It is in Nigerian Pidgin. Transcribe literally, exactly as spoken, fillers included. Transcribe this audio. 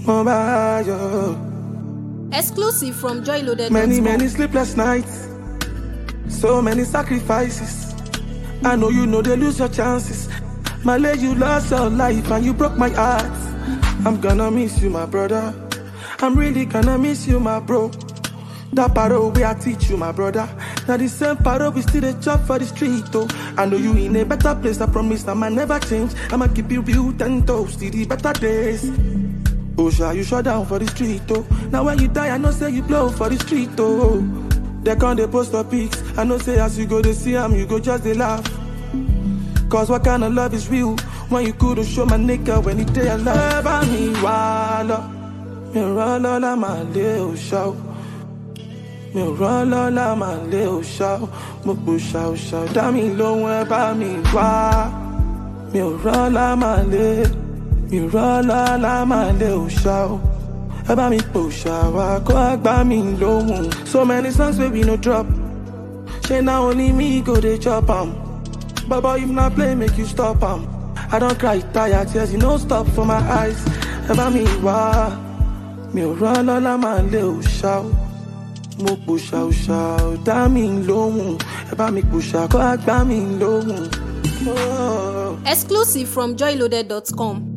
Exclusive from joy loaded. Many, many sleepless nights. So many sacrifices. I know you know they lose your chances. My lady, you lost your life and you broke my heart. I'm gonna miss you, my brother. I'm really gonna miss you, my bro. That paro where I teach you, my brother. Now the same paro we still a job for the street, though. I know you in a better place, I promise I might never change. I'ma keep you real ten toes till the better days. Oh, sure, you shut down for the street, oh. Now when you die, I know say you blow for the street, oh. They can't they post up pics. I know say as you go to see them, you go just they laugh. Cause what kind of love is real when you couldn't show my nigga when he day alive? Me wala, me run la my little show. Me run la my little show. Me push out shout. Damn low about me wa. Me run la my little. Me run la my little show. About me push out. Go about me low. So many songs where we no drop. Say now only me go they chop 'em. But boy, if not play, make you stop 'em. I don't cry, tired tears, you know stop for my eyes. About me, why? Me run all of my little shout. Mo push out, shout. Damn me low. About me push out, go back me low. Exclusive from joy loaded dot com.